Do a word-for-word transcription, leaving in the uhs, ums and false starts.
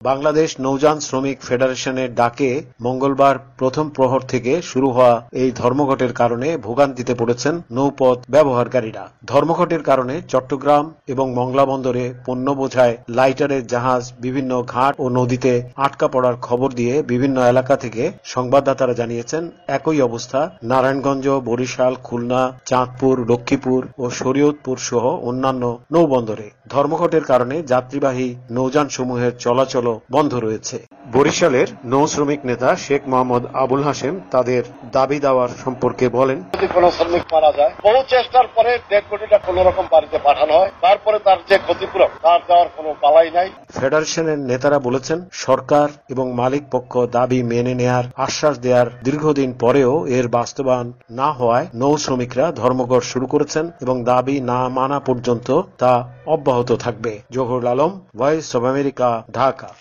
বাংলাদেশ নৌযান শ্রমিক ফেডারেশনের ডাকে মঙ্গলবার প্রথম প্রহর থেকে শুরু হওয়া এই ধর্মঘটের কারণে ভোগান্তিতে পড়েছেন নৌপথ ব্যবহারকারীরা। ধর্মঘটের কারণে চট্টগ্রাম এবং মংলা বন্দরে পণ্য বোঝায় লাইটারের জাহাজ বিভিন্ন ঘাট ও নদীতে আটকা পড়ার খবর দিয়ে বিভিন্ন এলাকা থেকে সংবাদদাতারা জানিয়েছেন একই অবস্থা নারায়ণগঞ্জ, বরিশাল, খুলনা, চাঁদপুর, লক্ষ্মীপুর ও শরীয়তপুর সহ অন্যান্য নৌবন্দরে। ধর্মঘটের কারণে যাত্রীবাহী নৌযান সমূহের চলাচল বন্ধ রয়েছে। বরিশালের নৌ শ্রমিক নেতা শেখ মোহাম্মদ আবুল হাশেম তাদের দাবি দাওয়ার সম্পর্কে বলেন, যদি কোন শ্রমিক মারা যায়, বহু চেষ্টার পরে দেড় কোটিটা কোন রকম বাড়িতে পাঠানো হয়, তারপরে তার যে ক্ষতিপূরণ তার দেওয়ার কোন পালাই নাই। ফেডারেশনের নেতারা বলেছেন, সরকার এবং মালিক পক্ষ দাবি মেনে নেয়ার আশ্বাস দেওয়ার দীর্ঘদিন পরেও এর বাস্তবায়ন না হওয়ায় নৌ শ্রমিকরা ধর্মঘট শুরু করেছেন এবং দাবি না মানা পর্যন্ত তা অব্যাহত থাকবে। Zahurul Alam, voice of America, Dhaka.